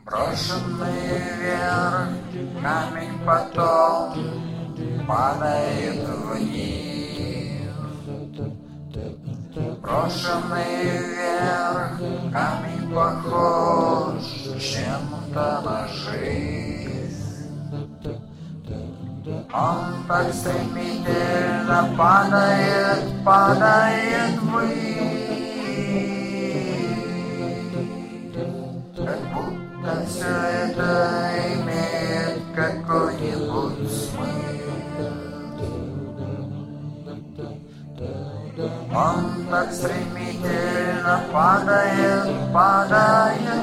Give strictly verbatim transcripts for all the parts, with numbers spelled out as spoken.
Брошенный вверх камень потом падает вниз. Брошенный вверх камень похож чем-то на жизнь. Он так стремительно падает, падает ввысь, как будто все это имеет какой-нибудь смысл. Он так стремительно падает, падает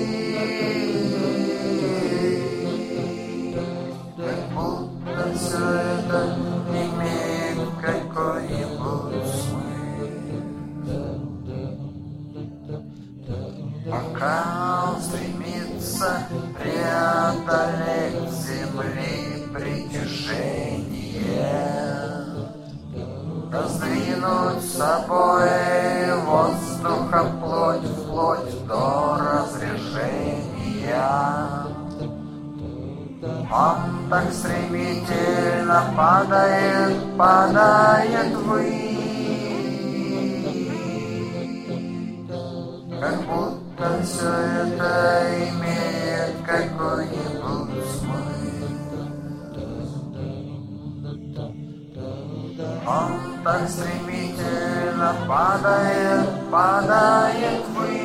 ввысь, как будто все это имеет какой-нибудь смысл. Пока он стремится преодолеть земли притяжение, раздвинуть с собой воздуха плоть вплоть до разрежения. Он так стремительно падает, падает ввысь, как будто все это имеет какой-нибудь смысл. Он так стремительно падает, падает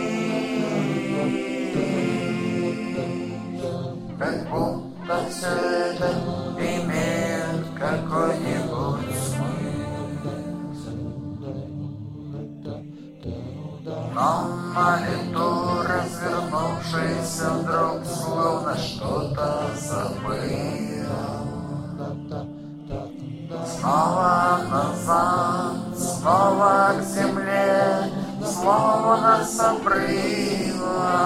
ввысь, как будто все это имеет какой-нибудь смысл. Но на лету развернувшийся вдруг словно что-то забыл. Снова назад, снова к земле, словно с обрыва.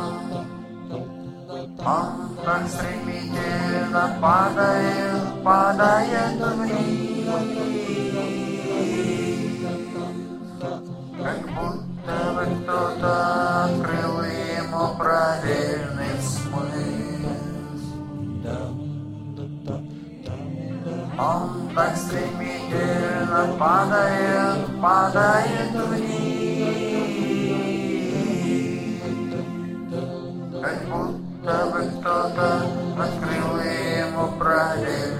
Он так стремительно падает, падает вниз, как будто бы кто-то открыл ему правильный смысл. Он так стремительно падает, падает вниз, как будто бы кто-то открыл ему правильный